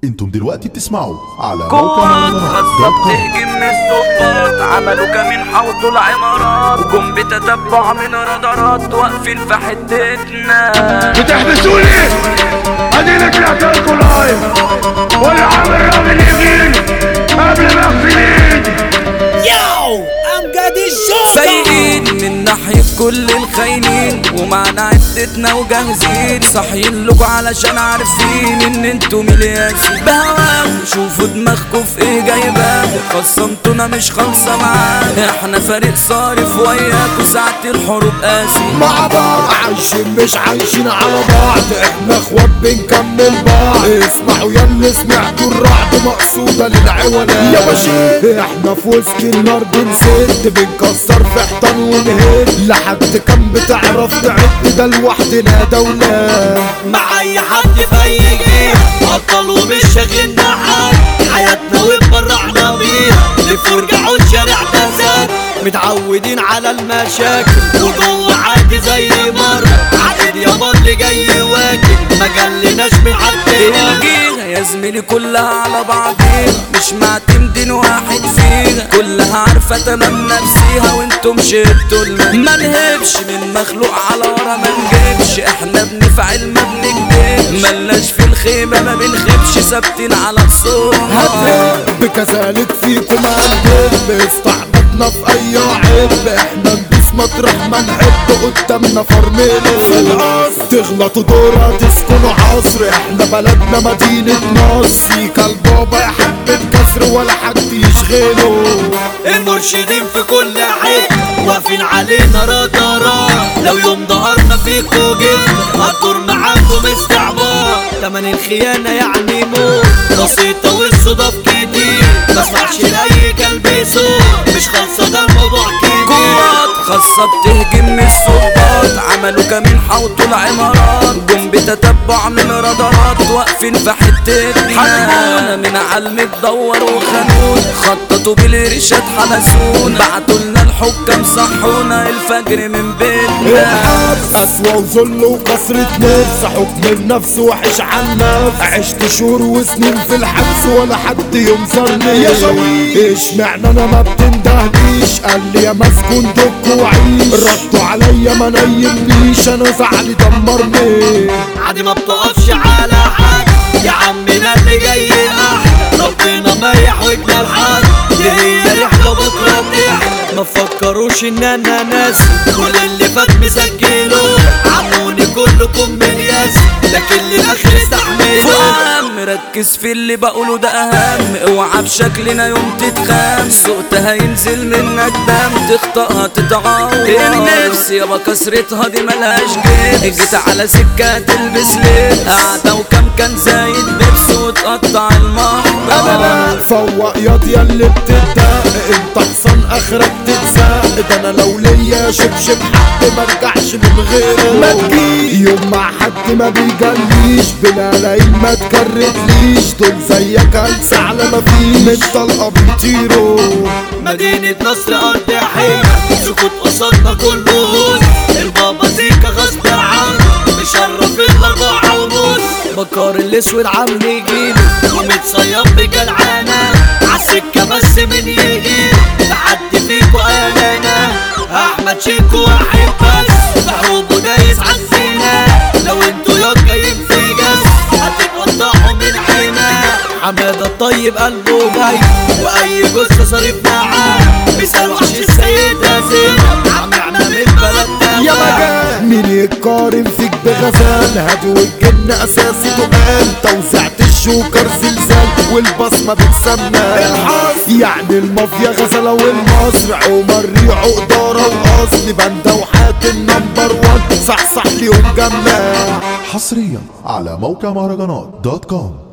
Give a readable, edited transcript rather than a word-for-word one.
انتم دلوقتي بتسمعوا على قوات خاصة بتهجم من الضباط، عملوا كمين حوطوا العمارات وجم بتتبع من رادارات واقفين في حتتنا. بتحبسوني اديني طلعت لكم لايف والعب الراجل يجيني قبل ما اغسل ايدي. امجد الشرطة فايقين من ناحية كل الخاينين ومعنا عدتنا وجاهزين، صاحيين لكم علشان عارفين ان انتم الياسين بهواكم. شوفوا دماغكم في ايه جايباكم، خصمتونا مش خالصة معانا، احنا فريق صارف وياكم ساعة الحروب قاسي. مع بعض عايشين مش عايشين على بعض، احنا اخوات بنكمل بعض. اسمعوا ياللي سمعتوا الرعد مقصودة للعوالات يا باشا، احنا في وسط النار بنسد بنكسر في حيطان ونهد. لحد كان بتعرف تعد ده لوحدنا دولة. مع اي حد في اي جيل بطل ومش شاغلنا حد، حياتنا واتبرعنا بيها لفرجة والشارع تزاد. متعودين على المشاكل وجوه عادي زي مرة، عدد يابا اللي جاي واكل ما جلناش من حد. الجيرة يا زميلي كلها على بعضيها، مش معتمدين واحد فيها، كلها عارفة تمام نفسيها وانتم شدتوا ما نهبش من مخلوق على ورا ما نجيبش، احنا بنفعل ما بنكدبش، ملناش في الخيمة ما بنخبش ثابتين على خصومنا. هتهب كذلك فيكم هنهب استعبطنا في اي عيب، احنا ندوس مطرح ما نحب قدامنا فرميله. في القصر تغلطوا دورة تسكنوا عصر، احنا بلدنا مدينة نصر، فيك البابا يحب الكسر ولا حد يشغله. المرشدين في كل حتة واقفين علينا رادارات، لو يوم ظهرنا فيكوا جبنا هتدور معاكم استعبار. تمن الخيانة يعني موت بسيطة والصدف كتير، مسمعش لأي كلب يسوق مش خالصة ده الموضوع كبير. قوات خاصة بتهجم من الصباط، عملوا كمين حوطوا العمارات جم بتتبع من رادارات واقفين في حتتنا. حاربونا من علم تدور وخانون، خططوا بالرشاد حبسونا، بعتوا لنا الحكام صحونا الفجر من بيتنا. قسوة وذل وكسرة نفس، حكم النفس وحش عن نفس، عشت شهور وسنين في الحبس ولا حد ينظرني يا شوي. اشمعنى انا ما بتندهليش؟ قال لي يا مسكون دك وعيش، ردوا عليا ما نيمنيش، انا زعلي دمرني. عادي ما بتقفش على حد يا عمنا اللي جاي احلى، ربنا ما يحوجنا لحد، دي هي رحلة بكرة بنحلى. ما تفكروش ان انا ناسي كل اللي فات مسجله، عموني كلكم من ياسي لكن للاخر استحملوا. فهم ركز في اللي بقوله ده اهم، اوعى بشكلنا يوم تتخام، سوقتها ينزل منك دم تخطئها تتعور. النفس يابا كسرتها دي ملهاش جبس، جيت على سكة تلبس لبس، قاعدة وكم كان زايد بيبس وتقطع المحضر. فوق ياض ياللي بتدق، انت حصان اخرك تتزق، ده انا لو ليا شبشب حد مرجعش من غيره. ما تجيش يوم مع حد ما بيجليش، بلا لعين ما تكرتليش، دول زيك هلس على ما فيش، من طلقة بيطيروا. مدينة نصر أرض حيمة سكوت قصادنا كله هوس، البابا زيكا غصب عنه مشرف الأربعة ونص. بكار الأسود عم يجيله ومتصيب بجلعانة، عالسكة بس من يجيله لحد فيكو أنا أحمد شيكو واحد بس، بحروبه دايس عالزينة، لو انتوا ياض جايين في جس هتتقطعوا من عينا. حمادة الطيب قلبه جاي واي جثة صريف معاه، مثال وحش السيدة زينب عمعنا من بلدنا. يا مجال مين يتقارن فيك بغزال، هادي والجن اساسي تقال، توزعت الشوكر زلزال والبصمة بتسمى الحظ، يعني المافيا غزلة والمصر عمر ريعو إدارة وأصل بندة وحاتم نمبر 1 صح ليهم جمال. حصريا على موقع مهرجانات دوت كوم.